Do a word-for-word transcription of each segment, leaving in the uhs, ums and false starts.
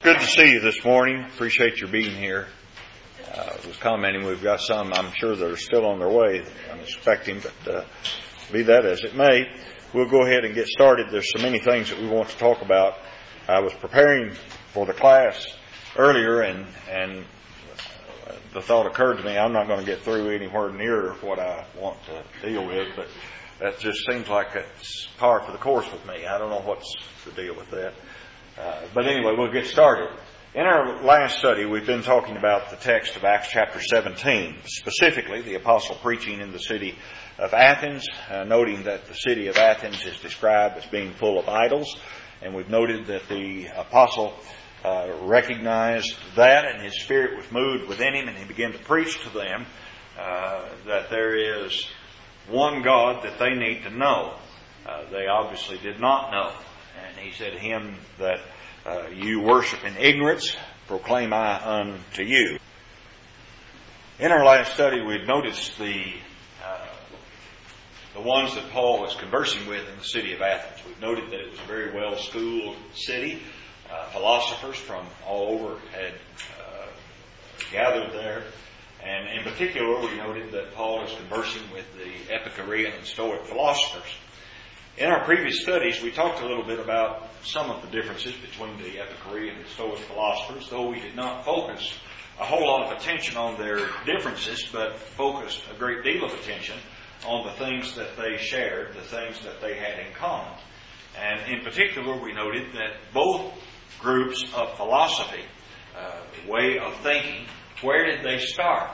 Good to see you this morning. Appreciate your being here. Uh, I was commenting, we've got some, I'm sure, that are still on their way. I'm expecting, but uh, be that as it may, we'll go ahead and get started. There's so many things that we want to talk about. I was preparing for the class earlier, and and the thought occurred to me, I'm not going to get through anywhere near what I want to deal with, but that just seems like it's par for the course with me. I don't know what's the deal with that. Uh, but anyway, we'll get started. In our last study, we've been talking about the text of Acts chapter seventeen, specifically the apostle preaching in the city of Athens, uh, noting that the city of Athens is described as being full of idols. And we've noted that the apostle uh, recognized that, and his spirit was moved within him, and he began to preach to them uh, that there is one God that they need to know. Uh, they obviously did not know. And he said, him that uh, you worship in ignorance, proclaim I unto you. In our last study, we've noticed the uh, the ones that Paul was conversing with in the city of Athens. We've noted that it was a very well-schooled city. Uh, philosophers from all over had uh, gathered there. And in particular, we noted that Paul is conversing with the Epicurean and Stoic philosophers. In our previous studies, we talked a little bit about some of the differences between the Epicurean and Stoic philosophers, though we did not focus a whole lot of attention on their differences, but focused a great deal of attention on the things that they shared, the things that they had in common. And in particular, we noted that both groups of philosophy, uh, way of thinking, where did they start?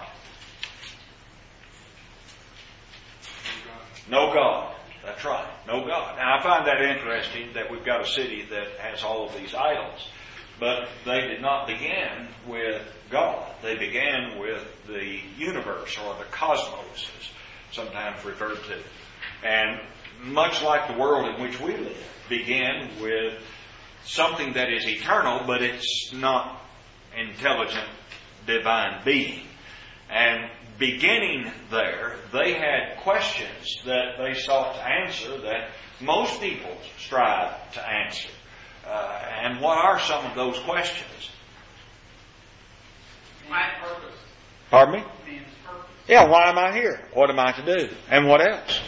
No God. That's right. No God. Now, I find that interesting that we've got a city that has all of these idols. But they did not begin with God. They began with the universe, or the cosmos, as sometimes referred to. And much like the world in which we live, began with something that is eternal, but it's not intelligent, divine being. And beginning there, they had questions that they sought to answer that most people strive to answer. Uh, and what are some of those questions? My purpose. Pardon me? Man's purpose. Yeah, why am I here? What am I to do? And what else?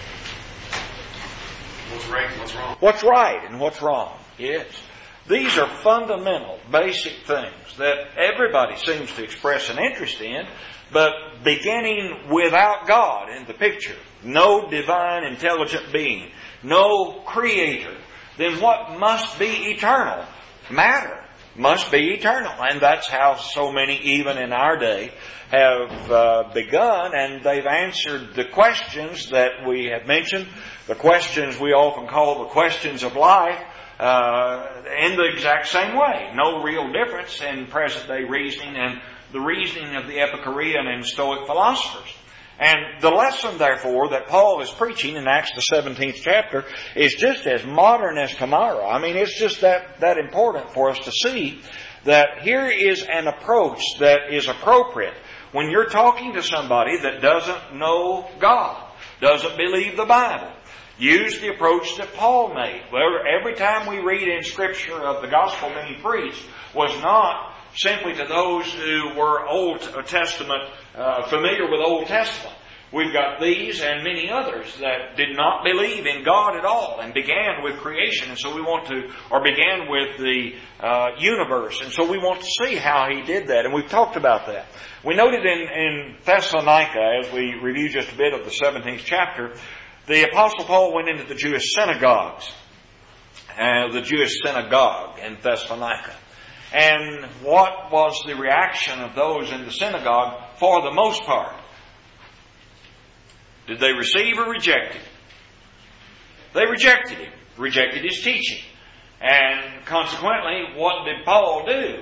What's right and what's wrong? What's right and what's wrong? Yes. These are fundamental, basic things that everybody seems to express an interest in, but beginning without God in the picture, no divine intelligent being, no creator, then what must be eternal? Matter must be eternal. And that's how so many, even in our day, have uh, begun, and they've answered the questions that we have mentioned, the questions we often call the questions of life, Uh, in the exact same way. No real difference in present-day reasoning and the reasoning of the Epicurean and Stoic philosophers. And the lesson, therefore, that Paul is preaching in Acts the seventeenth chapter is just as modern as tomorrow. I mean, it's just that, that important for us to see that here is an approach that is appropriate when you're talking to somebody that doesn't know God, doesn't believe the Bible. Use the approach that Paul made. Where every time we read in Scripture of the gospel being preached was not simply to those who were Old Testament, uh, familiar with Old Testament. We've got these and many others that did not believe in God at all and began with creation. And so we want to, or began with the uh, universe. And so we want to see how he did that. And we've talked about that. We noted in, in Thessalonica, as we review just a bit of the seventeenth chapter, the Apostle Paul went into the Jewish synagogues, uh, the Jewish synagogue in Thessalonica. And what was the reaction of those in the synagogue for the most part? Did they receive or reject him? They rejected him, rejected his teaching. And consequently, what did Paul do?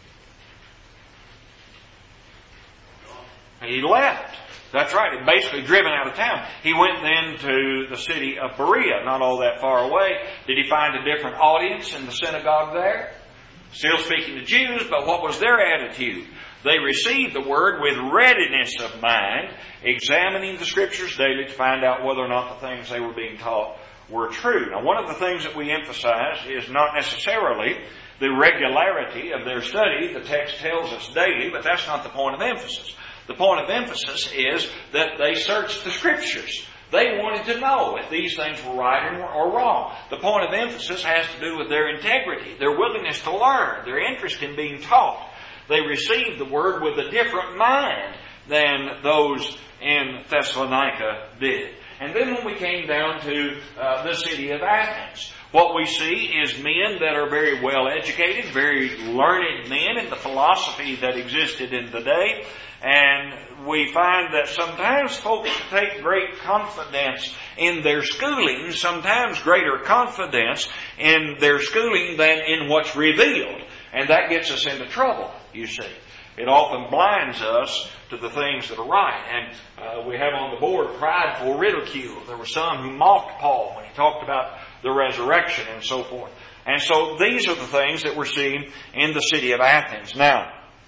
He left. That's right. He's basically driven out of town. He went then to the city of Berea, not all that far away. Did he find a different audience in the synagogue there? Still speaking to Jews, but what was their attitude? They received the word with readiness of mind, examining the Scriptures daily to find out whether or not the things they were being taught were true. Now, one of the things that we emphasize is not necessarily the regularity of their study. The text tells us daily, but that's not the point of emphasis. The point of emphasis is that they searched the Scriptures. They wanted to know if these things were right or wrong. The point of emphasis has to do with their integrity, their willingness to learn, their interest in being taught. They received the Word with a different mind than those in Thessalonica did. And then when we came down to uh, the city of Athens, what we see is men that are very well educated, very learned men in the philosophy that existed in the day. And we find that sometimes folks take great confidence in their schooling, sometimes greater confidence in their schooling than in what's revealed. And that gets us into trouble, you see. It often blinds us to the things that are right. And uh, we have on the board prideful ridicule. There were some who mocked Paul when he talked about the resurrection and so forth. And so these are the things that we're seeing in the city of Athens. Now,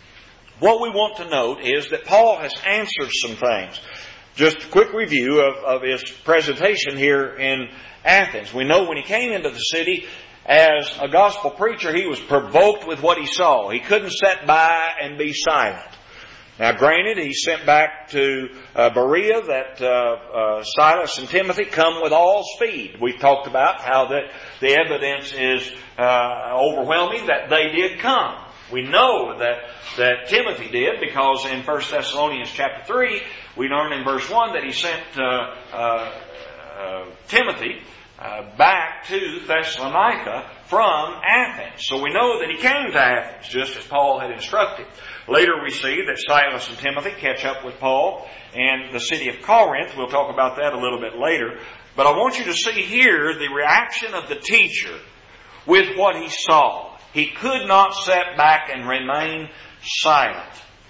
what we want to note is that Paul has answered some things. Just a quick review of, of his presentation here in Athens. We know when he came into the city as a gospel preacher, he was provoked with what he saw. He couldn't sit by and be silent. Now, granted, he sent back to uh, Berea that uh, uh, Silas and Timothy come with all speed. We talked about how that the evidence is uh, overwhelming that they did come. We know that, that Timothy did because in First Thessalonians chapter three, we learn in verse one that he sent uh, uh, uh, Timothy uh, back to Thessalonica from Athens. So we know that he came to Athens just as Paul had instructed. Later we see that Silas and Timothy catch up with Paul in the city of Corinth. We'll talk about that a little bit later. But I want you to see here the reaction of the teacher with what he saw. He could not sit back and remain silent.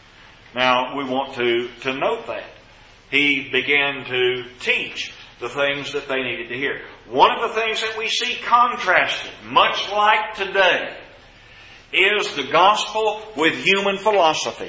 Now, we want to, to note that. He began to teach the things that they needed to hear. One of the things that we see contrasted, much like today, is the gospel with human philosophy.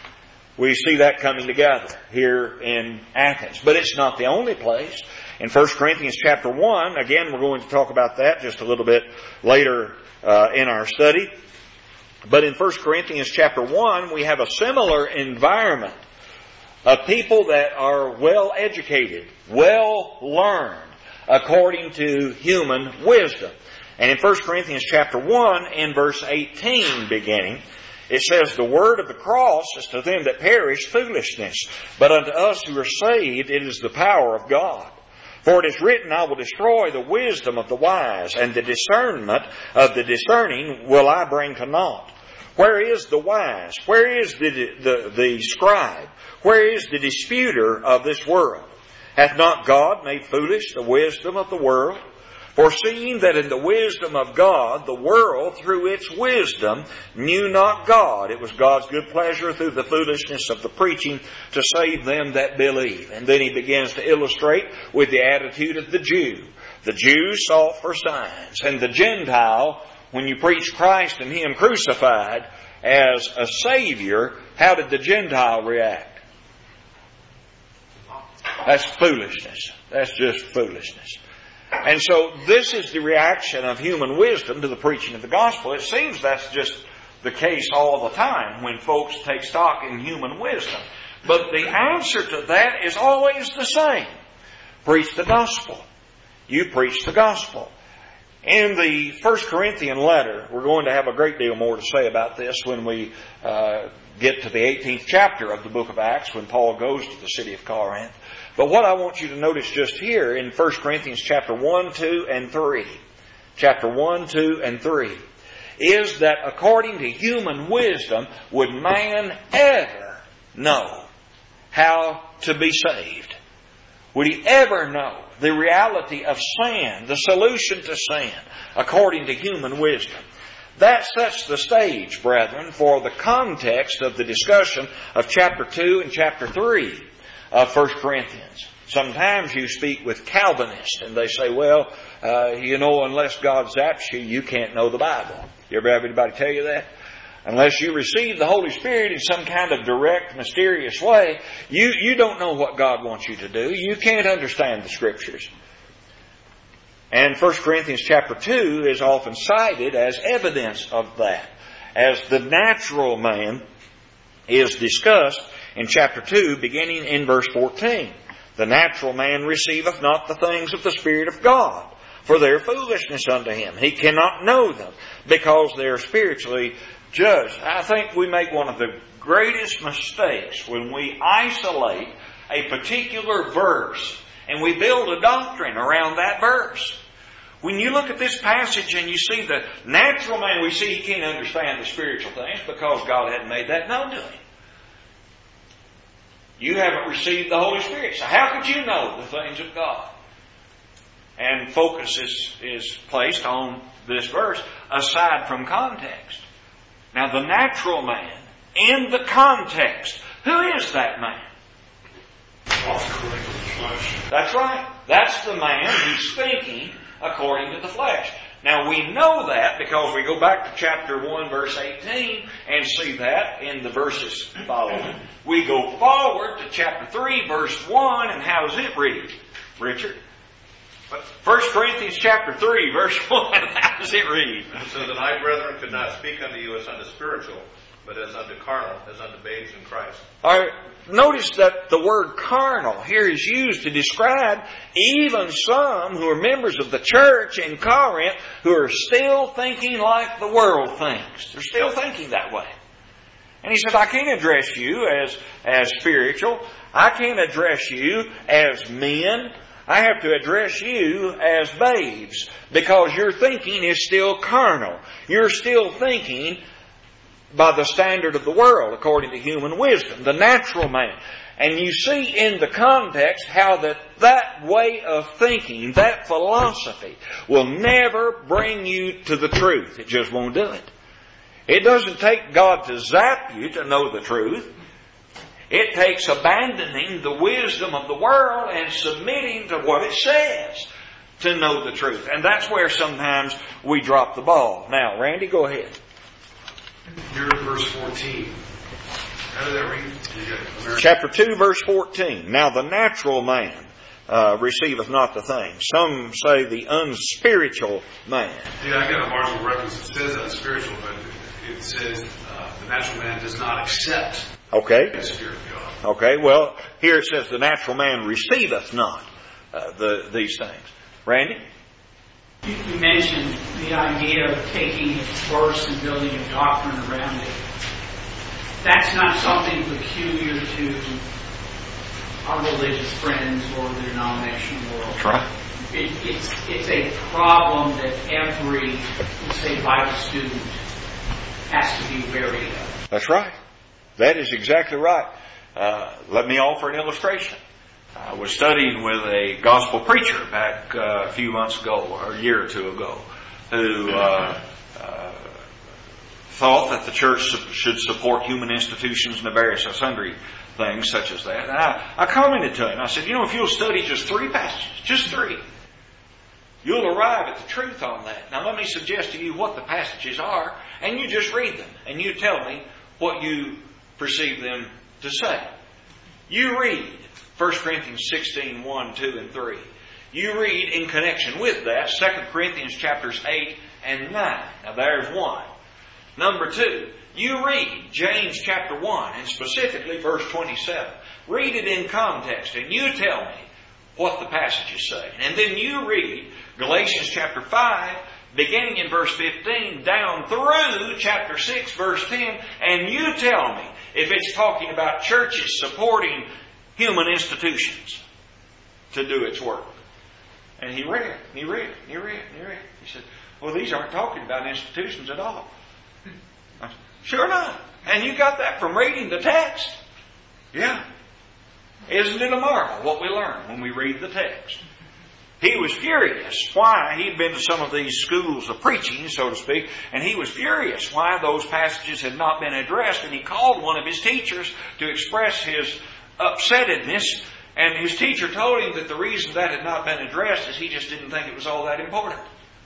We see that coming together here in Athens. But it's not the only place. In First Corinthians chapter one, again, we're going to talk about that just a little bit later uh, in our study. But in First Corinthians chapter one, we have a similar environment of people that are well educated, well learned, according to human wisdom. And in First Corinthians chapter one, in verse eighteen beginning, it says, "The word of the cross is to them that perish foolishness, but unto us who are saved it is the power of God. For it is written, I will destroy the wisdom of the wise, and the discernment of the discerning will I bring to naught. Where is the wise? Where is the, the, the scribe? Where is the disputer of this world? Hath not God made foolish the wisdom of the world? Foreseeing that in the wisdom of God, the world through its wisdom knew not God. It was God's good pleasure through the foolishness of the preaching to save them that believe." And then he begins to illustrate with the attitude of the Jew. The Jew sought for signs. And the Gentile, when you preach Christ and Him crucified as a Savior, how did the Gentile react? That's foolishness. That's just foolishness. And so this is the reaction of human wisdom to the preaching of the gospel. It seems that's just the case all the time when folks take stock in human wisdom. But the answer to that is always the same. Preach the gospel. You preach the gospel. In the First Corinthian letter, we're going to have a great deal more to say about this when we uh, get to the eighteenth chapter of the book of Acts, when Paul goes to the city of Corinth. But what I want you to notice just here in First Corinthians chapter one, two, and three, chapter one, two, and three, is that according to human wisdom, would man ever know how to be saved? Would he ever know the reality of sin, the solution to sin, according to human wisdom? That sets the stage, brethren, for the context of the discussion of chapter two and chapter three of First Corinthians. Sometimes you speak with Calvinists and they say, well, uh, you know, unless God zaps you, you can't know the Bible. You ever have anybody tell you that? Unless you receive the Holy Spirit in some kind of direct, mysterious way, you, you don't know what God wants you to do. You can't understand the Scriptures. And First Corinthians chapter two is often cited as evidence of that, as the natural man is discussed in chapter two, beginning in verse fourteen. The natural man receiveth not the things of the Spirit of God, for they are foolishness unto him. He cannot know them, because they are spiritually judged. I think we make one of the greatest mistakes when we isolate a particular verse and we build a doctrine around that verse. When you look at this passage and you see the natural man, we see he can't understand the spiritual things because God hadn't made that known to him. You haven't received the Holy Spirit, so how could you know the things of God? And focus is, is placed on this verse aside from context. Now the natural man, in the context, who is that man? That's right. That's the man who's thinking according to the flesh. Now we know that because we go back to chapter one verse eighteen and see that in the verses following. We go forward to chapter three verse one, and how does it read, Richard? First Corinthians chapter three verse one, how does it read? So that I, brethren, could not speak unto you as unto spiritual, but as unto carnal, as unto babes in Christ. All right, notice that the word carnal here is used to describe even some who are members of the church in Corinth who are still thinking like the world thinks. They're still thinking that way. And he says, I can't address you as, as spiritual. I can't address you as men. I have to address you as babes, because your thinking is still carnal. You're still thinking by the standard of the world, according to human wisdom, the natural man. And you see in the context how that, that way of thinking, that philosophy, will never bring you to the truth. It just won't do it. It doesn't take God to zap you to know the truth. It takes abandoning the wisdom of the world and submitting to what it says to know the truth. And that's where sometimes we drop the ball. Now, Randy, go ahead. Here at verse fourteen. How did that read? Chapter two, verse fourteen. Now the natural man uh, receiveth not the things. Some say the unspiritual man. Yeah, I got a marginal reference. It says unspiritual, but it says uh, the natural man does not accept okay. the Spirit of God. Okay, well, here it says the natural man receiveth not uh, the, these things. Randy? You mentioned the idea of taking a verse and building a doctrine around it. That's not something peculiar to our religious friends or the denominational world. That's right. It, it's, it's a problem that every, let's say, Bible student has to be wary of. That's right. That is exactly right. Uh, let me offer an illustration. I was studying with a gospel preacher back uh, a few months ago, or a year or two ago, who uh, uh, thought that the church should support human institutions and the various sundry things such as that. And I, I commented to him. I said, you know, if you'll study just three passages, just three, you'll arrive at the truth on that. Now let me suggest to you what the passages are, and you just read them, and you tell me what you perceive them to say. You read First Corinthians sixteen, one, two, and three. You read in connection with that Second Corinthians chapters eight and nine. Now there's one. Number two, you read James chapter one, and specifically verse twenty-seven. Read it in context, and you tell me what the passages say. And then you read Galatians chapter five, beginning in verse fifteen, down through chapter six, verse ten, and you tell me if it's talking about churches supporting human institutions to do its work. And he read, and he read, and he read, and he read. He said, well, these aren't talking about institutions at all. I said, sure not. And you got that from reading the text. Yeah. Isn't it a marvel what we learn when we read the text? He was furious why he'd been to some of these schools of preaching, so to speak, and he was furious why those passages had not been addressed, and he called one of his teachers to express his upsettedness, and his teacher told him that the reason that had not been addressed is he just didn't think it was all that important.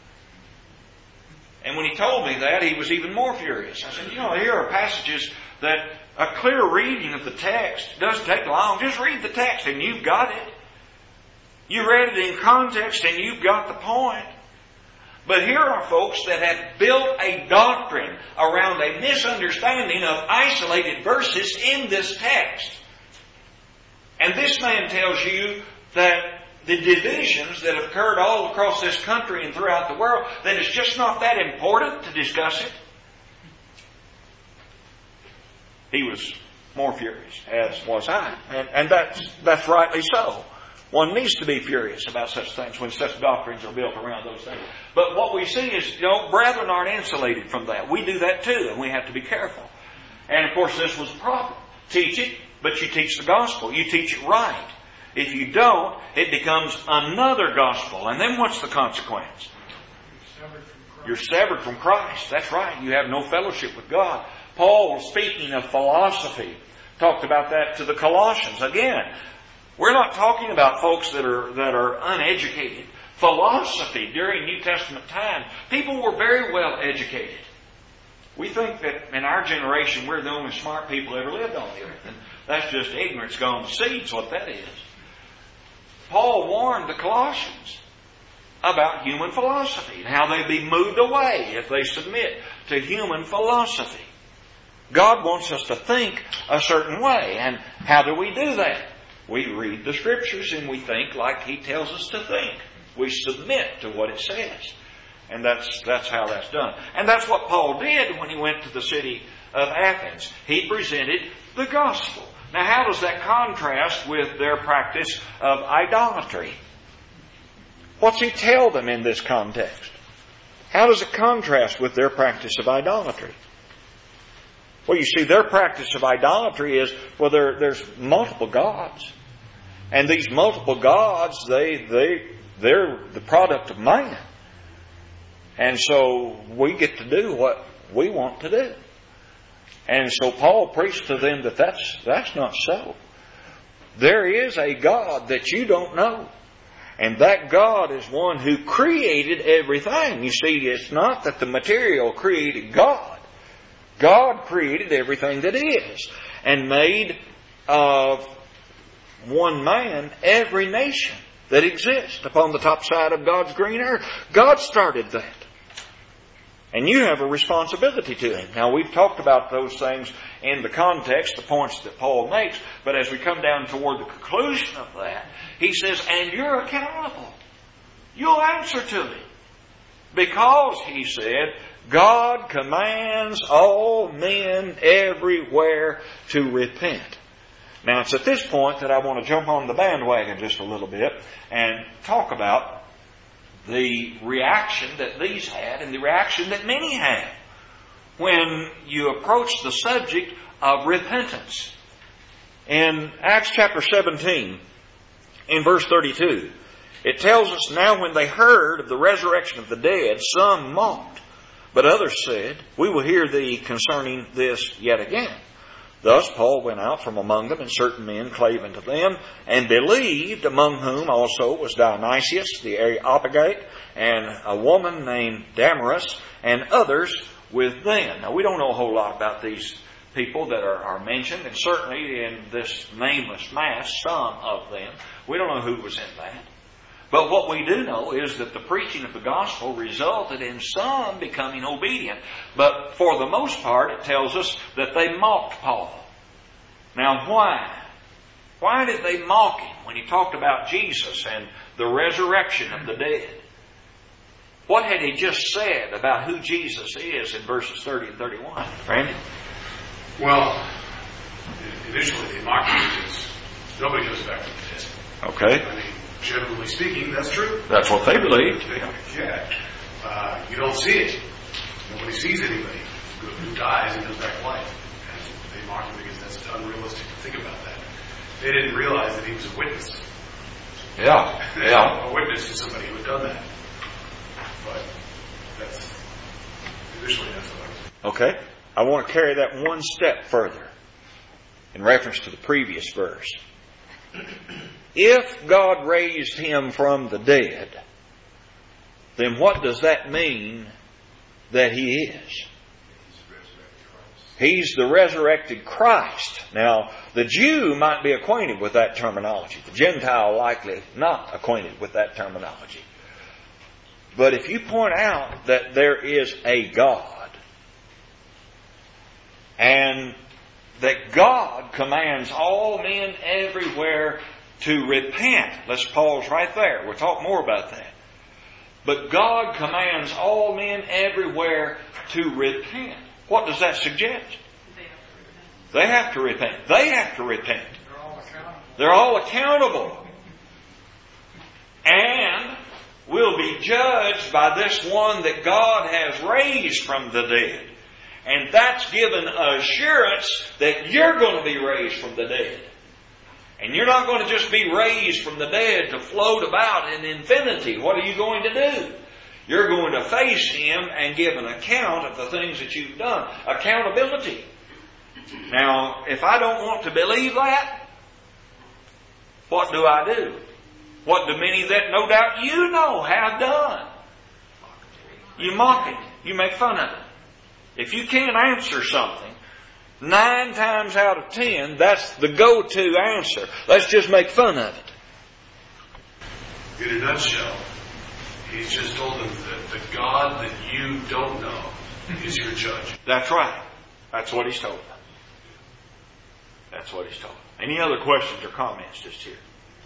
And when he told me that, he was even more furious. I said, you know, here are passages that a clear reading of the text doesn't take long. Just read the text and you've got it. You read it in context and you've got the point. But here are folks that have built a doctrine around a misunderstanding of isolated verses in this text. And this man tells you that the divisions that have occurred all across this country and throughout the world, that it's just not that important to discuss it. He was more furious, as was I. And, and that's, that's rightly so. One needs to be furious about such things when such doctrines are built around those things. But what we see is, you know, brethren aren't insulated from that. We do that too, and we have to be careful. And of course, this was a problem. Teach it, but you teach the gospel. You teach it right. If you don't, it becomes another gospel. And then what's the consequence? You're severed from Christ. That's right. You have no fellowship with God. Paul, speaking of philosophy, talked about that to the Colossians. Again, we're not talking about folks that are that are uneducated. Philosophy during New Testament time, people were very well educated. We think that in our generation we're the only smart people ever lived on the earth. And that's just ignorance gone to seeds, what that is. Paul warned the Colossians about human philosophy and how they'd be moved away if they submit to human philosophy. God wants us to think a certain way. And how do we do that? We read the Scriptures and we think like He tells us to think. We submit to what it says. And that's, that's how that's done. And that's what Paul did when he went to the city of Athens. He presented the gospel. Now, how does that contrast with their practice of idolatry? What's he tell them in this context? How does it contrast with their practice of idolatry? Well, you see, their practice of idolatry is, well, there, there's multiple gods. And these multiple gods, they, they, they're the product of man. And so we get to do what we want to do. And so Paul preached to them that that's, that's not so. There is a God that you don't know. And that God is one who created everything. You see, it's not that the material created God. God created everything that is. And made of one man every nation that exists upon the top side of God's green earth. God started that. And you have a responsibility to Him. Now, we've talked about those things in the context, the points that Paul makes. But as we come down toward the conclusion of that, he says, and you're accountable. You'll answer to me. Because, he said, God commands all men everywhere to repent. Now, it's at this point that I want to jump on the bandwagon just a little bit and talk about the reaction that these had and the reaction that many had when you approach the subject of repentance. In Acts chapter seventeen, in verse thirty-two, it tells us, now when they heard of the resurrection of the dead, some mocked, but others said, we will hear thee concerning this yet again. Thus Paul went out from among them, and certain men clave unto them, and believed, among whom also was Dionysius the Areopagite, and a woman named Damaris, and others with them. Now, we don't know a whole lot about these people that are, are mentioned, and certainly in this nameless mass, some of them. We don't know who was in that. But what we do know is that the preaching of the gospel resulted in some becoming obedient. But for the most part, it tells us that they mocked Paul. Now, why? Why did they mock him when he talked about Jesus and the resurrection of the dead? What had he just said about who Jesus is in verses thirty and thirty-one? Randy? Well, initially they mocked him because nobody goes back to the dead. Okay. I mean, generally speaking, that's true. That's what they believed. Yeah. Uh, you don't see it. Nobody sees anybody who dies and goes back to life. And they mock him because that's unrealistic to think about that. They didn't realize that he was a witness. Yeah. Yeah. A witness to somebody who had done that. But that's, initially that's what I was. Okay. I want to carry that one step further in reference to the previous verse. If God raised him from the dead, then what does that mean that he is? He's the resurrected Christ. Now, the Jew might be acquainted with that terminology. The Gentile likely not acquainted with that terminology. But if you point out that there is a God, and that God commands all men everywhere to repent. Let's pause right there. We'll talk more about that. But God commands all men everywhere to repent. What does that suggest? They have to repent. They have to repent. They're all accountable. They're all accountable. And will be judged by this one that God has raised from the dead. And that's given assurance that you're going to be raised from the dead. And you're not going to just be raised from the dead to float about in infinity. What are you going to do? You're going to face Him and give an account of the things that you've done. Accountability. Now, if I don't want to believe that, what do I do? What do many that no doubt you know have done? You mock it. You make fun of it. If you can't answer something, nine times out of ten, that's the go-to answer. Let's just make fun of it. In a nutshell, He's just told them that the God that you don't know is your judge. That's right. That's what He's told them. That's what He's told them. Any other questions or comments just here?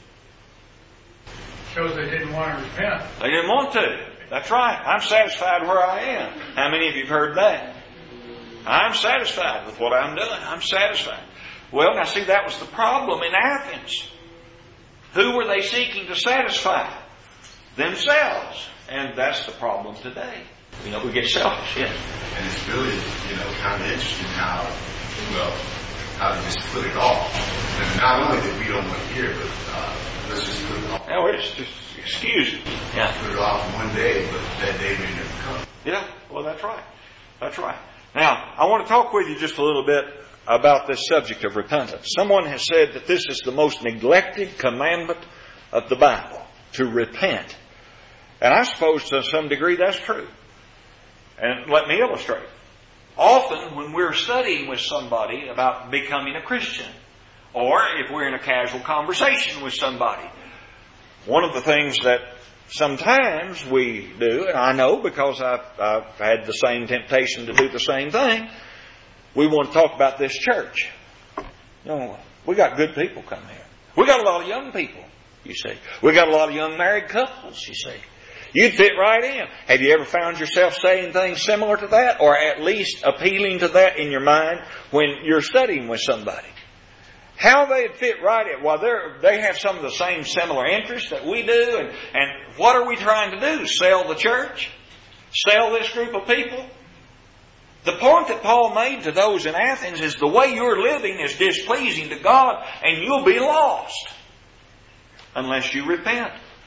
Shows they didn't want to repent. They didn't want to. That's right. I'm satisfied where I am. How many of you have heard that? I'm satisfied with what I'm doing. I'm satisfied. Well, now see, that was the problem in Athens. Who were they seeking to satisfy? Themselves. And that's the problem today. You know, we get selfish, yeah. And it's really, you know, kind of interesting how, well, how to just put it off. And not only that we don't want to hear, but uh, let's just put it off. No, it's just, excuse me. Yeah. Put it off one day, but that day may never come. Yeah, well, that's right. That's right. Now, I want to talk with you just a little bit about this subject of repentance. Someone has said that this is the most neglected commandment of the Bible, to repent. And I suppose to some degree that's true. And let me illustrate. Often when we're studying with somebody about becoming a Christian, or if we're in a casual conversation with somebody, one of the things that sometimes we do, and I know because I've, I've had the same temptation to do the same thing, we want to talk about this church. No, we got good people come here. We got a lot of young people, you see. We got a lot of young married couples, you see. You'd fit right in. Have you ever found yourself saying things similar to that, or at least appealing to that in your mind when you're studying with somebody? How they'd fit right in. Well, they're, they have some of the same similar interests that we do. And, and what are we trying to do? Sell the church? Sell this group of people? The point that Paul made to those in Athens is the way you're living is displeasing to God, and you'll be lost unless you repent.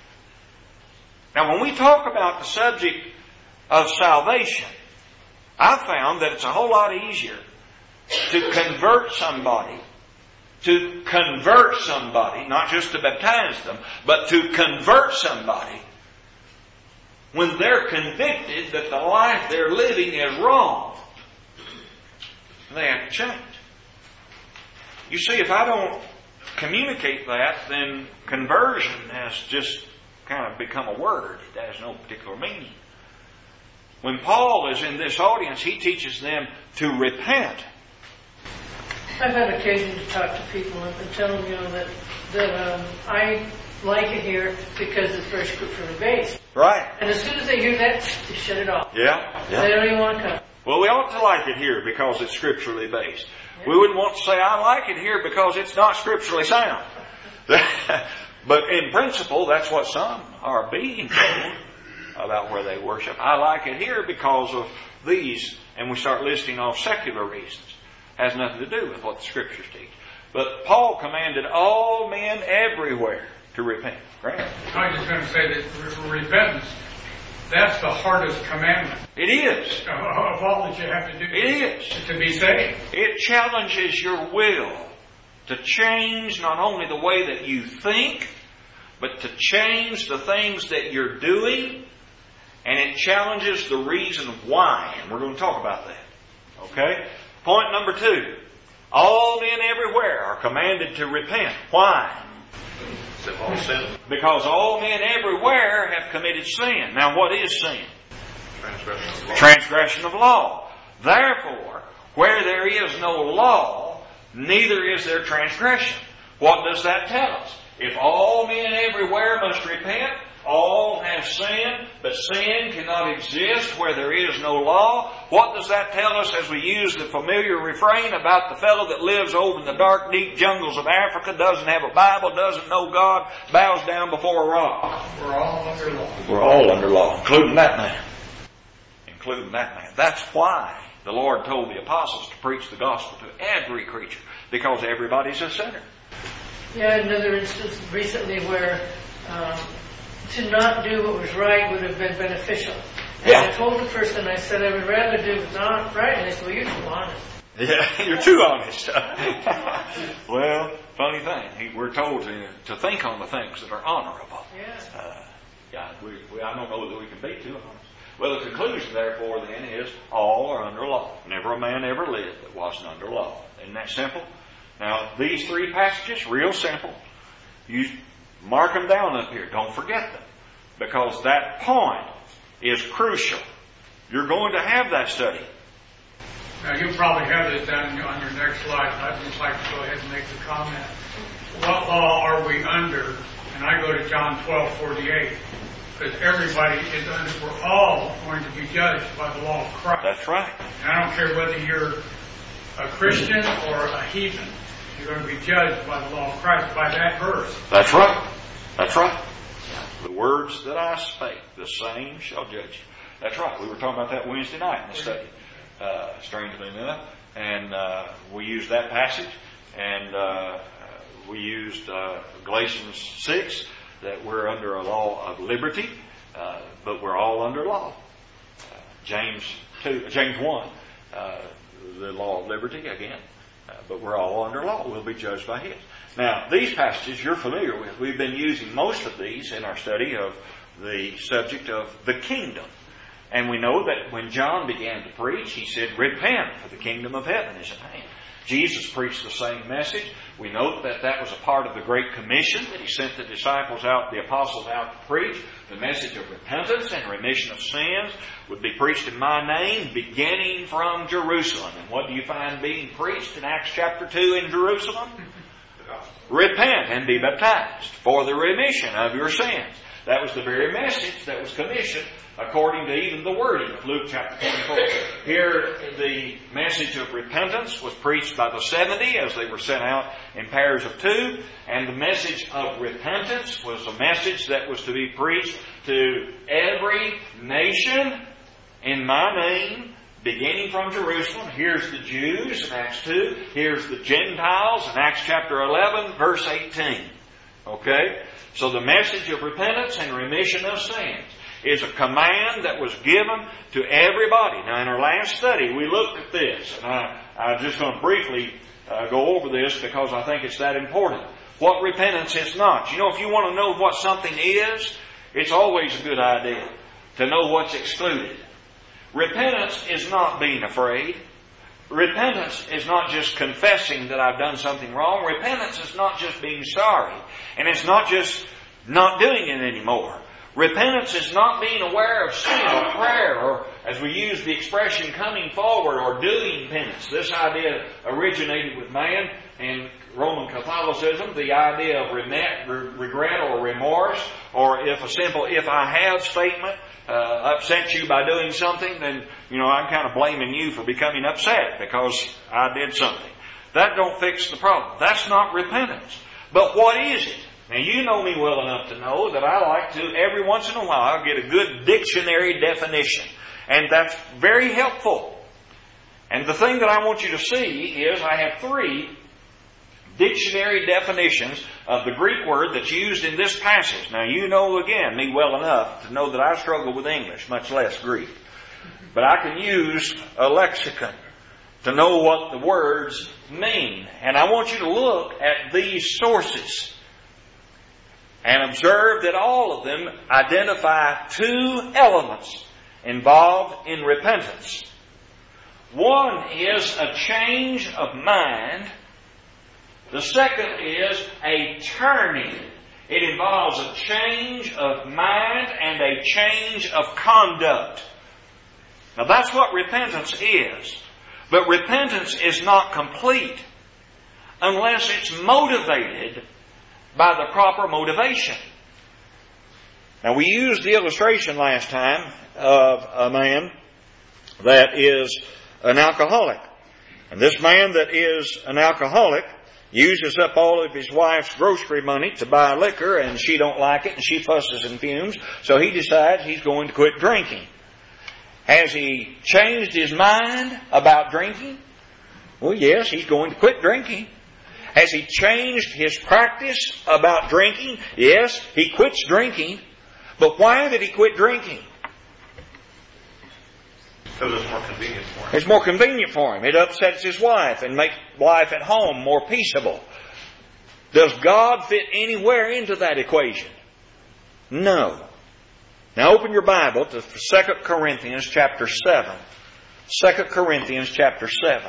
Now, when we talk about the subject of salvation, I found that it's a whole lot easier to convert somebody To convert somebody, not just to baptize them, but to convert somebody when they're convicted that the life they're living is wrong. They have to change. You see, if I don't communicate that, then conversion has just kind of become a word. It has no particular meaning. When Paul is in this audience, he teaches them to repent. I've had occasion to talk to people and tell them, you know, that, that um, I like it here because it's very scripturally based. Right. And as soon as they hear that, they shut it off. Yeah. yeah. They don't even want to come. Well, we ought to like it here because it's scripturally based. Yeah. We wouldn't want to say, I like it here because it's not scripturally sound. But in principle, that's what some are being told about where they worship. I like it here because of these, and we start listing off secular reasons. Has nothing to do with what the Scriptures teach. But Paul commanded all men everywhere to repent. Right? I was just going to say that repentance, that's the hardest commandment. It is. Of all that you have to do. It is. To be saved. It challenges your will to change not only the way that you think, but to change the things that you're doing. And it challenges the reason why. And we're going to talk about that. Okay? Point number two. All men everywhere are commanded to repent. Why? All sin. Because all men everywhere have committed sin. Now what is sin? Transgression of the law. Transgression of law. Therefore, where there is no law, neither is there transgression. What does that tell us? If all men everywhere must repent, all have sinned, but sin cannot exist where there is no law. What does that tell us as we use the familiar refrain about the fellow that lives over in the dark, deep jungles of Africa, doesn't have a Bible, doesn't know God, bows down before a rock? We're all under law. We're all under law, including that man. Including that man. That's why the Lord told the apostles to preach the gospel to every creature, because everybody's a sinner. Yeah, another instance recently where um, to not do what was right would have been beneficial. And Yeah. I told the person, I said, I would rather do what's not right. And they said, well, you're too honest. Yeah, you're too honest. Well, funny thing, he- we're told to, to think on the things that are honorable. Yeah. Uh, yeah, we, we, I don't know that we can be too honest. Well, the conclusion, therefore, then, is all are under law. Never a man ever lived that wasn't under law. Isn't that simple? Now, these three passages, real simple. You mark them down up here. Don't forget them. Because that point is crucial. You're going to have that study. Now, you'll probably have this down on your next slide. I'd just like to go ahead and make the comment. What law are we under? And I go to John twelve forty-eight. Because everybody is under, we're all going to be judged by the law of Christ. That's right. And I don't care whether you're a Christian or a heathen. You're going to be judged by the law of Christ, by that verse. That's right. That's right. The words that I spake, the same shall judge you. That's right. We were talking about that Wednesday night in the study, uh, strangely enough. And uh, we used that passage, and uh, we used uh, Galatians six, that we're under a law of liberty, uh, but we're all under law. Uh, James two, James one, uh, the law of liberty again, uh, but we're all under law. We'll be judged by His. Now, these passages you're familiar with. We've been using most of these in our study of the subject of the kingdom. And we know that when John began to preach, he said, repent, for the kingdom of heaven is at hand. Jesus preached the same message. We note that that was a part of the Great Commission, that He sent the disciples out, the apostles out to preach. The message of repentance and remission of sins would be preached in my name, beginning from Jerusalem. And what do you find being preached in Acts chapter two in Jerusalem? Repent and be baptized for the remission of your sins. That was the very message that was commissioned according to even the wording of Luke chapter twenty-four. Here, the message of repentance was preached by the seventy as they were sent out in pairs of two. And the message of repentance was a message that was to be preached to every nation in my name, beginning from Jerusalem. Here's the Jews in Acts two. Here's the Gentiles in Acts chapter eleven, verse eighteen. Okay? So the message of repentance and remission of sins is a command that was given to everybody. Now, in our last study, we looked at this. And I, I'm just going to briefly uh, go over this because I think it's that important. What repentance is not. You know, if you want to know what something is, it's always a good idea to know what's excluded. Repentance is not being afraid. Repentance is not just confessing that I've done something wrong. Repentance is not just being sorry. And it's not just not doing it anymore. Repentance is not being aware of sin or prayer, or as we use the expression coming forward or doing penance. This idea originated with man in Roman Catholicism, the idea of regret or remorse, or if a simple if I have statement uh, upsets you by doing something, then, you know, I'm kind of blaming you for becoming upset because I did something. That don't fix the problem. That's not repentance. But what is it? Now, you know me well enough to know that I like to, every once in a while, get a good dictionary definition. And that's very helpful. And the thing that I want you to see is I have three dictionary definitions of the Greek word that's used in this passage. Now, you know, again, me well enough to know that I struggle with English, much less Greek. But I can use a lexicon to know what the words mean. And I want you to look at these sources and observe that all of them identify two elements involved in repentance. One is a change of mind. The second is a turning. It involves a change of mind and a change of conduct. Now that's what repentance is. But repentance is not complete unless it's motivated by the proper motivation. Now we used the illustration last time of a man that is an alcoholic. And this man that is an alcoholic uses up all of his wife's grocery money to buy liquor, and she don't like it and she fusses and fumes, so he decides he's going to quit drinking. Has he changed his mind about drinking? Well, yes, he's going to quit drinking. Has he changed his practice about drinking? Yes, he quits drinking. But why did he quit drinking? Because it's more convenient for him. It's more convenient for him. It upsets his wife and makes life at home more peaceable. Does God fit anywhere into that equation? No. Now open your Bible to Second Corinthians chapter seven. Second Corinthians chapter seven.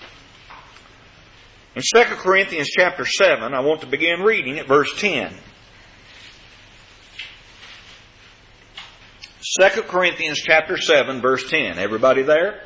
In Second Corinthians chapter seven, I want to begin reading at verse ten. Second Corinthians chapter seven, verse ten. Everybody there?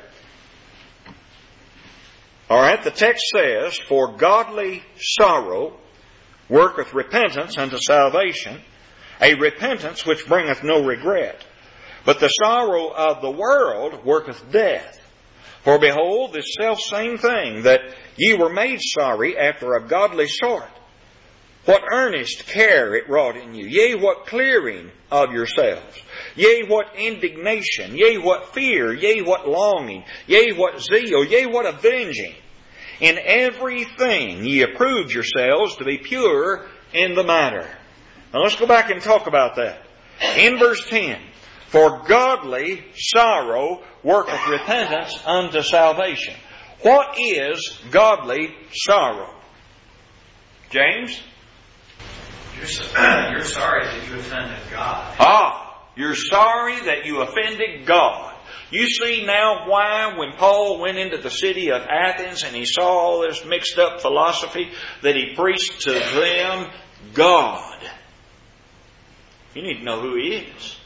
Alright, the text says, "For godly sorrow worketh repentance unto salvation, a repentance which bringeth no regret. But the sorrow of the world worketh death. For behold, this selfsame thing, that ye were made sorry after a godly sort. What earnest care it wrought in you, yea, what clearing of yourselves, yea, what indignation, yea, what fear, yea, what longing, yea, what zeal, yea, what avenging. In everything ye approved yourselves to be pure in the matter." Now let's go back and talk about that. In verse ten, "For godly sorrow worketh repentance unto salvation." What is godly sorrow? James? You're, so, you're sorry that you offended God. Ah, you're sorry that you offended God. You see now why when Paul went into the city of Athens and he saw all this mixed up philosophy, that he preached to them God. You need to know who He is.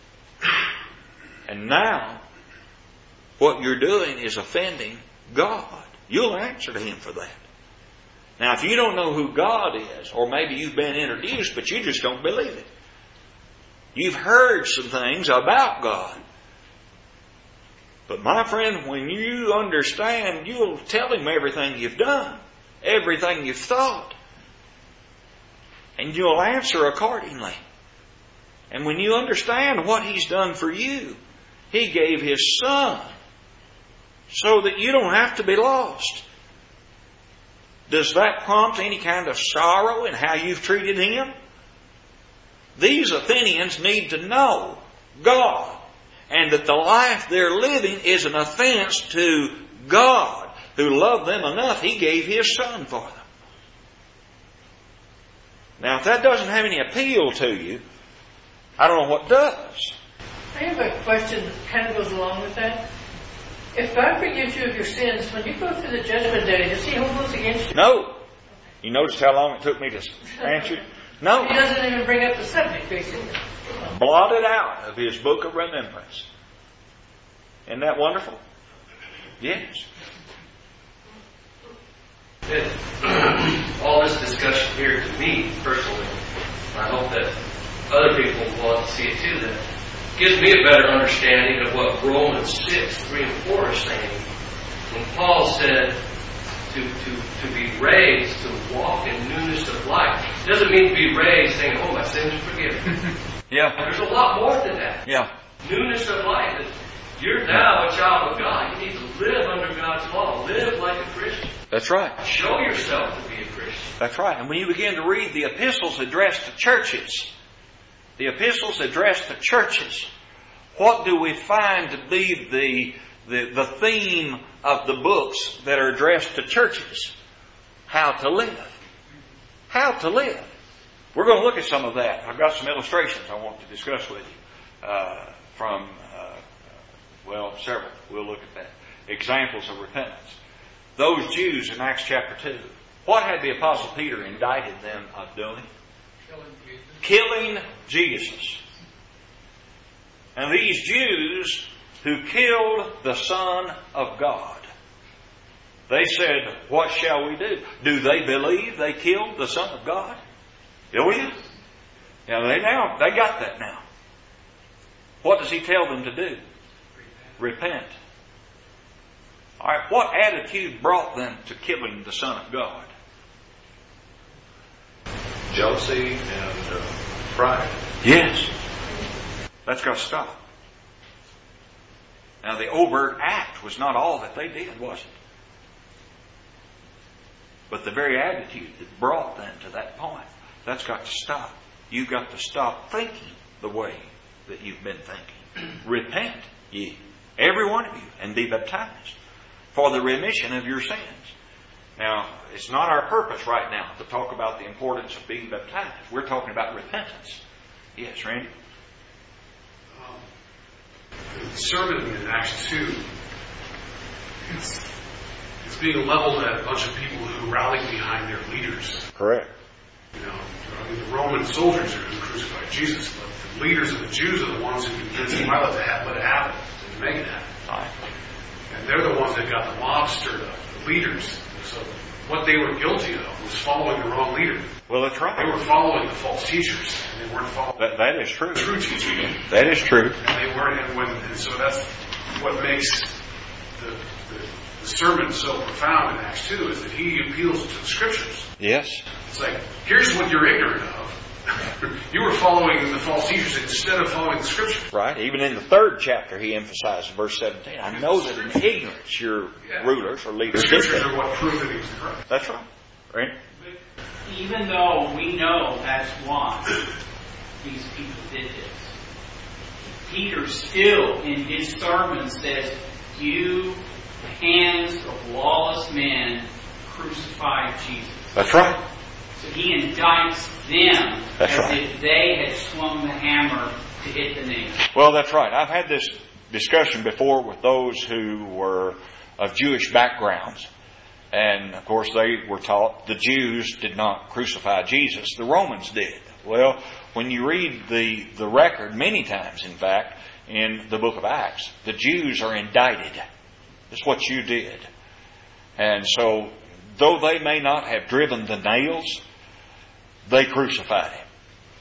And now, what you're doing is offending God. You'll answer to Him for that. Now, if you don't know who God is, or maybe you've been introduced, but you just don't believe it. You've heard some things about God. But my friend, when you understand, you'll tell Him everything you've done, everything you've thought. And you'll answer accordingly. And when you understand what He's done for you, He gave His Son so that you don't have to be lost. Does that prompt any kind of sorrow in how you've treated Him? These Athenians need to know God, and that the life they're living is an offense to God, who loved them enough He gave His Son for them. Now, if that doesn't have any appeal to you, I don't know what does. I have a question that kind of goes along with that. If God forgives you of your sins, when you go through the judgment day, does He hold those against you? No. You noticed how long it took me to answer? No. He doesn't even bring up the subject, basically. Blotted out of His book of remembrance. Isn't that wonderful? Yes. All this discussion here, to me personally, I hope that other people will want to see it too, that gives me a better understanding of what Romans six, three and four are saying. When Paul said to, to, to be raised, to walk in newness of life, it doesn't mean to be raised saying, "Oh, my sins are forgiven." Yeah. There's a lot more than that. Yeah. Newness of life. That you're now a child of God. You need to live under God's law. Live like a Christian. That's right. Show yourself to be a Christian. That's right. And when you begin to read the epistles addressed to churches, the epistles addressed to churches, what do we find to be the, the, the theme of the books that are addressed to churches? How to live. How to live. We're going to look at some of that. I've got some illustrations I want to discuss with you uh, from, uh, well, several. We'll look at that. examples of repentance. Those Jews in Acts chapter two, what had the Apostle Peter indicted them of doing? Killing Jesus. Killing Jesus. And these Jews who killed the Son of God, they said, what shall we do? Do they believe they killed the Son of God? Oh yeah. Now they now they got that now. What does he tell them to do? Repent. Repent. All right, what attitude brought them to killing the Son of God? Jealousy and uh, pride. Yes. That's got to stop. Now the overt act was not all that they did, was it? But the very attitude that brought them to that point, that's got to stop. You've got to stop thinking the way that you've been thinking. Repent ye, every one of you, and be baptized for the remission of your sins. Now, it's not our purpose right now to talk about the importance of being baptized. We're talking about repentance. Yes, Randy? Um, the sermon in Acts two, it's, it's being leveled at a bunch of people who rallied behind their leaders. Correct. You know, I mean, the Roman soldiers are who crucified Jesus, but the leaders of the Jews are the ones who convinced Pilate to have, let it happen, to make it happen. Right. And they're the ones that got the mob stirred up, the leaders. So what they were guilty of was following the wrong leader. Well, that's right. They were following the false teachers, and they weren't following That, that is true. the true teaching. That is true. And they weren't, and, when, and so that's what makes the, the, the sermon so profound in Acts two, is that he appeals to the Scriptures. Yes. It's like, here's what you're ignorant of. You were following the false teachers instead of following the Scriptures. Right. Even in the third chapter, he emphasized in verse seventeen, I know that in ignorance your Yeah. rulers or The leaders did Scriptures that. are what prove that he was the Christ. That's right. Right? Even though we know that's why these people did this, Peter still in his sermon says, you hands of lawless men crucified Jesus. That's right. So he indicts them That's as right. if they had swung the hammer to hit the nail. Well, that's right. I've had this discussion before with those who were of Jewish backgrounds. And, of course, they were taught the Jews did not crucify Jesus. The Romans did. Well, when you read the, the record, many times, in fact, in the book of Acts, the Jews are indicted. It's what you did. And so, though they may not have driven the nails, they crucified him.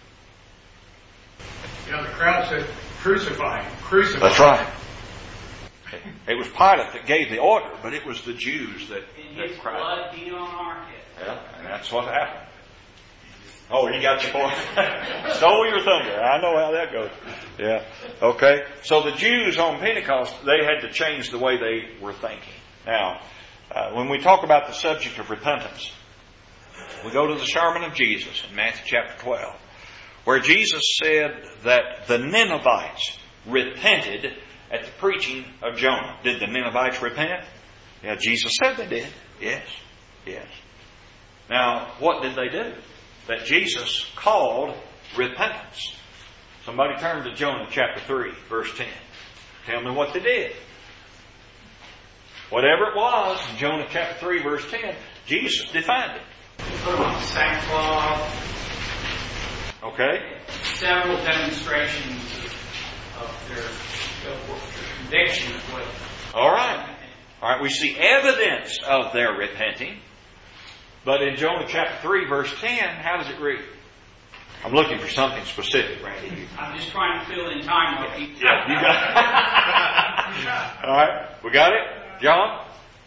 You know, the crowd said, crucify him, crucify him. That's right. It was Pilate that gave the order, but it was the Jews that, And that his cried. blood be on our head. Yeah, and that's what happened. Oh, he got your point. Stole your thunder. I know how that goes. Yeah. Okay. So the Jews on Pentecost, they had to change the way they were thinking. Now, uh, when we talk about the subject of repentance, we go to the sermon of Jesus in Matthew chapter twelve, where Jesus said that the Ninevites repented at the preaching of Jonah. Did the Ninevites repent? Yeah, Jesus said they did. Yes. Yes. Now, what did they do? That Jesus called repentance. Somebody turn to Jonah chapter three, verse ten. Tell me what they did. Whatever it was, in Jonah chapter three, verse ten, Jesus defined it. Put them on sackcloth. Okay? Several demonstrations of their, of their conviction of what. All right. All right, we see evidence of their repenting. But in Jonah chapter three, verse ten, how does it read? I'm looking for something specific, Randy. I'm just trying to fill in time what people. Yeah, you got it. All right, we got it? John?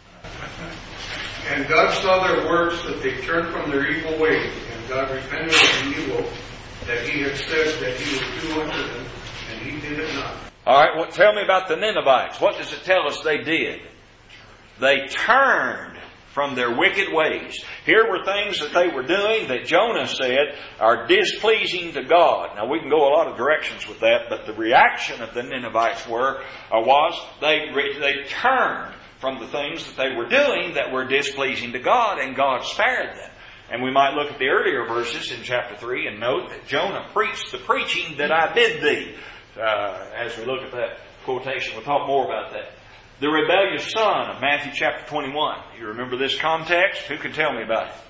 And God saw their works, that they turned from their evil ways, and God repented of the evil that he had said that he would do unto them, and he did it not. All right, well, tell me about the Ninevites. What does it tell us they did? They turned from their wicked ways. Here were things that they were doing that Jonah said are displeasing to God. Now, we can go a lot of directions with that, but the reaction of the Ninevites were, or was, they, they turned from the things that they were doing that were displeasing to God, and God spared them. And we might look at the earlier verses in chapter three and note that Jonah preached the preaching that I bid thee. Uh, as we look at that quotation, we'll talk more about that. The rebellious son of Matthew chapter twenty-one. You remember this context? Who can tell me about it?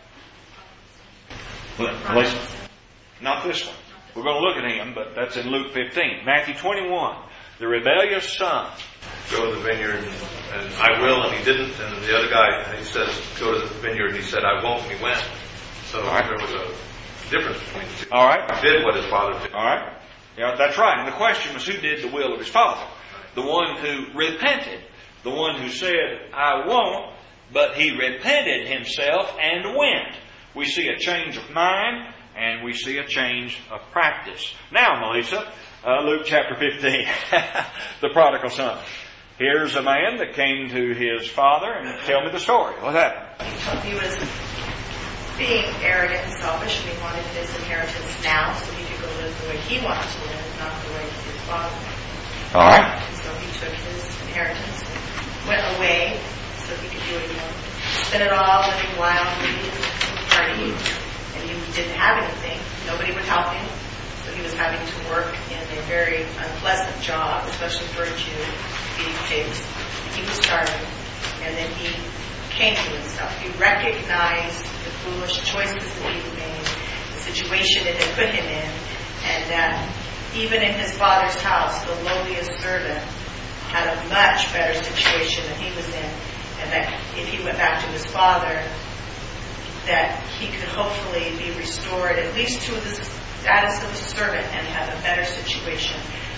Listen. Not this one. We're going to look at him, but that's in Luke fifteen. Matthew twenty-one. The rebellious son. Go to the vineyard, and I will, and he didn't. And the other guy, he says, go to the vineyard, and he said, I won't, and he went. So right. There was a difference between the two. All right. He did what his father did. All right. Yeah, that's right. And the question was, who did the will of his father? The one who repented. The one who said, I won't, but he repented himself and went. We see a change of mind, and we see a change of practice. Now, Melissa, uh, Luke chapter fifteen, the prodigal son. Here's a man that came to his father, and tell me the story. What happened? He was being arrogant and selfish, and he wanted his inheritance now, so he could go live the way he wanted to live, not the way his father wanted. All right. And so he took his inheritance and went away so he could do what he wanted. Spent it all living wildly, partying, and he didn't have anything. Nobody would help him. So he was having to work in a very unpleasant job, especially for a Jew, feeding pigs. He was starving, and then he came to himself. He recognized the foolish choices that he made, the situation it had put him in, and that even in his father's house, the lowliest servant had a much better situation than he was in, and that if he went back to his father, that he could hopefully be restored at least to the status of a servant and have a better situation,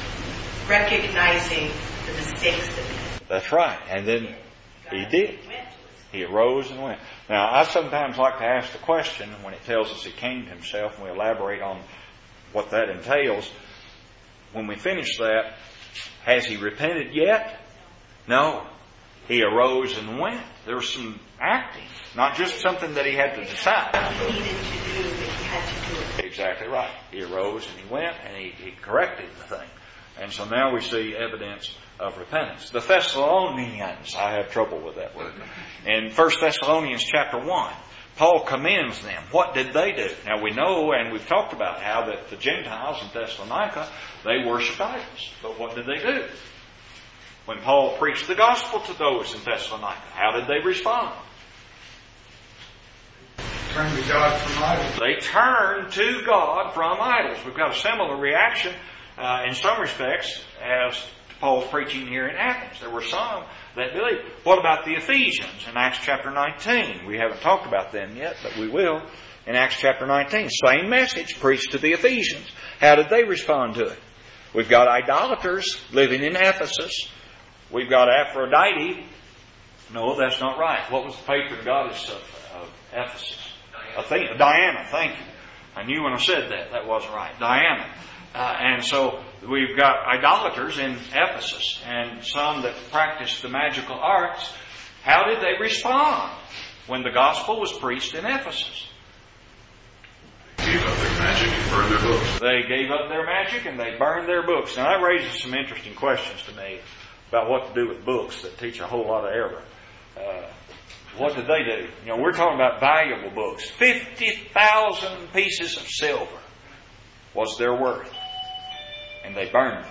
recognizing the mistakes that he made. That's right. And then he did. He arose and went. Now, I sometimes like to ask the question when it tells us he came to himself, and we elaborate on what that entails. When we finish that, has he repented yet? No. He arose and went. There was some acting, not just something that he had to decide. He needed to do, but he had to do it. Exactly right. He arose and he went, and he, he corrected the thing. And so now we see evidence of repentance. The Thessalonians, I have trouble with that word. In First Thessalonians chapter one, Paul commends them. What did they do? Now we know, and we've talked about how that the Gentiles in Thessalonica, they worshipped idols. But what did they do? When Paul preached the gospel to those in Thessalonica, how did they respond? Turn to God from idols. They turned to God from idols. We've got a similar reaction uh, in some respects as Paul's preaching here in Athens. There were some that believed. What about the Ephesians in Acts chapter nineteen? We haven't talked about them yet, but we will in Acts chapter nineteen. Same message preached to the Ephesians. How did they respond to it? We've got idolaters living in Ephesus. We've got Aphrodite. No, that's not right. What was the patron goddess of, of Ephesus? Athena. Diana, thank you. I knew when I said that. That wasn't right. Diana. Uh, and so we've got idolaters in Ephesus and some that practiced the magical arts. How did they respond when the gospel was preached in Ephesus? They gave up their magic and burned their books. They gave up their magic and they burned their books. Now that raises some interesting questions to me about what to do with books that teach a whole lot of error. Uh, what did they do? You know, we're talking about valuable books. fifty thousand pieces of silver was their worth. And they burned them.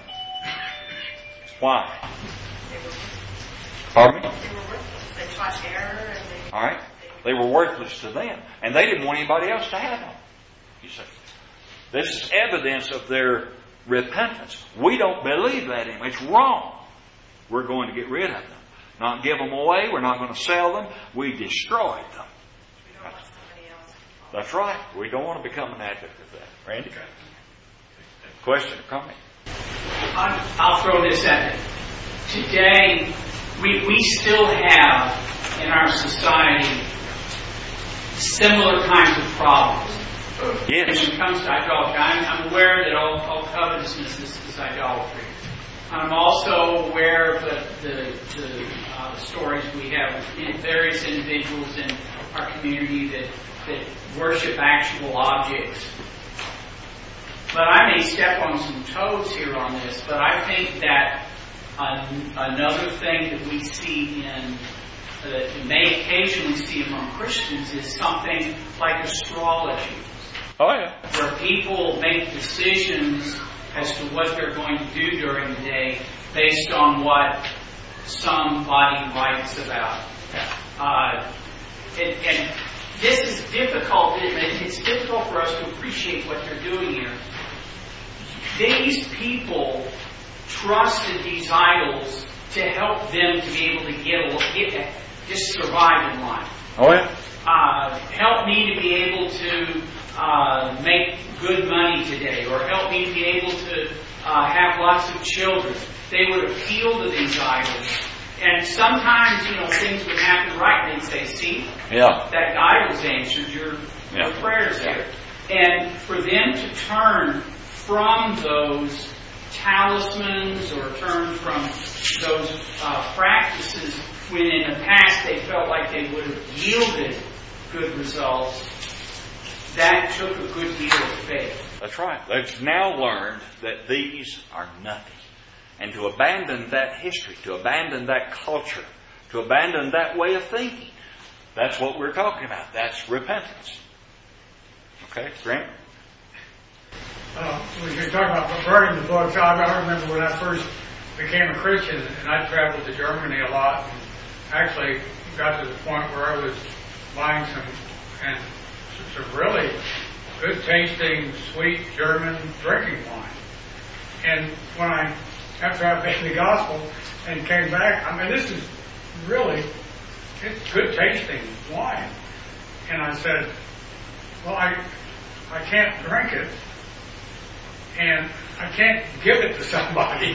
Why? Pardon me? They were worthless. They taught error. And they, All right. They were worthless to them. And they didn't want anybody else to have them. You see. This is evidence of their repentance. We don't believe that anymore. It's wrong. We're going to get rid of them. Not give them away. We're not going to sell them. We destroyed them. we don't want somebody else to follow. That's right. We don't want to become an advocate of that. Randy? Question or comment? I'll throw this at it. Today, we, we still have in our society similar kinds of problems. Yes. When it comes to idolatry, I'm, I'm aware that all, all covetousness is, is idolatry. I'm also aware of the, the, the uh, stories we have in various individuals in our community that, that worship actual objects. But I may step on some toes here on this, but I think that uh, another thing that we see in, that uh, may occasionally see among Christians is something like astrology. Oh, yeah. Where people make decisions as to what they're going to do during the day based on what somebody writes about. Uh, and, and this is difficult. It's difficult for us to appreciate what they're doing here. These people trusted these idols to help them to be able to get, get just survive in life. Oh yeah. Uh, help me to be able to uh, make good money today, or help me to be able to uh, have lots of children. They would appeal to these idols. And sometimes, you know, things would happen right, and they'd say, see, yeah. that idol's answered your, yeah. your prayers here. And for them to turn from those talismans or turn from those uh, practices when in the past they felt like they would have yielded good results, that took a good deal of faith. That's right. They've now learned that these are nothing. And to abandon that history, to abandon that culture, to abandon that way of thinking, that's what we're talking about. That's repentance. Okay, Grant? Uh, when you're talking about burning the books, I, I remember when I first became a Christian, and I traveled to Germany a lot, and actually got to the point where I was buying some and some really good tasting, sweet German drinking wine. And when I, after I made the gospel and came back, I mean, this is really, it's good tasting wine. And I said, well, I, I can't drink it, and I can't give it to somebody.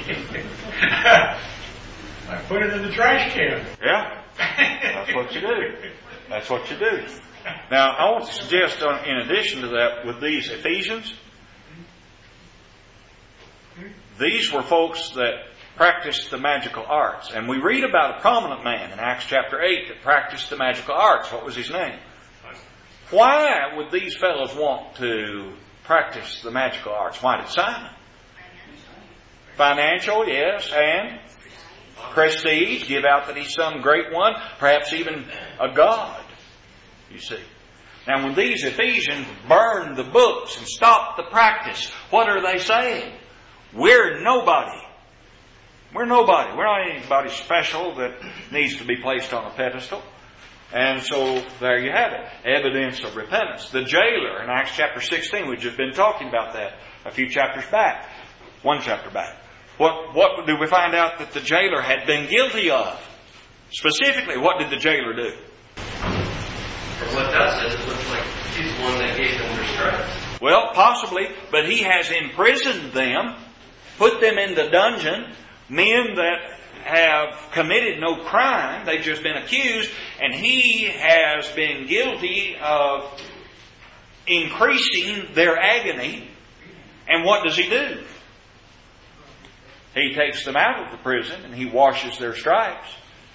I put it in the trash can. Yeah, that's what you do. That's what you do. Now, I want to suggest, uh, in addition to that, with these Ephesians, these were folks that practiced the magical arts. And we read about a prominent man in Acts chapter eight that practiced the magical arts. What was his name? Why would these fellows want to practice the magical arts? Why did Simon? Financial, yes, and prestige, give out that he's some great one, perhaps even a god, you see. Now when these Ephesians burned the books and stopped the practice, what are they saying? We're nobody. We're nobody. We're not anybody special that needs to be placed on a pedestal. And so there you have it. Evidence of repentance. The jailer in Acts chapter sixteen, we've just been talking about that a few chapters back. One chapter back. What, what did we find out that the jailer had been guilty of? Specifically, what did the jailer do? From what that says, it looks like he's the one that gave them their stripes. Well, possibly, but he has imprisoned them, put them in the dungeon, men that have committed no crime, they've just been accused, and he has been guilty of increasing their agony. And what does he do? He takes them out of the prison and he washes their stripes.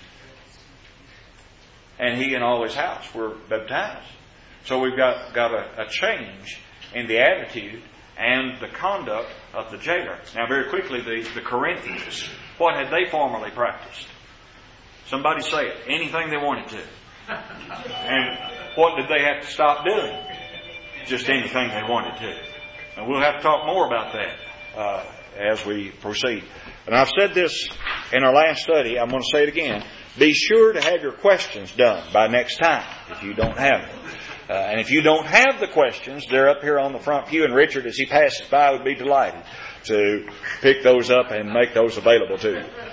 And he and all his house were baptized. So we've got, got a, a change in the attitude and the conduct of the jailer. Now very quickly, the, the Corinthians, what had they formerly practiced? Somebody say it. Anything they wanted to. And what did they have to stop doing? Just anything they wanted to. And we'll have to talk more about that uh, as we proceed. And I've said this in our last study. I'm going to say it again. Be sure to have your questions done by next time if you don't have them. Uh, and if you don't have the questions, they're up here on the front pew. And Richard, as he passes by, would be delighted to pick those up and make those available to you.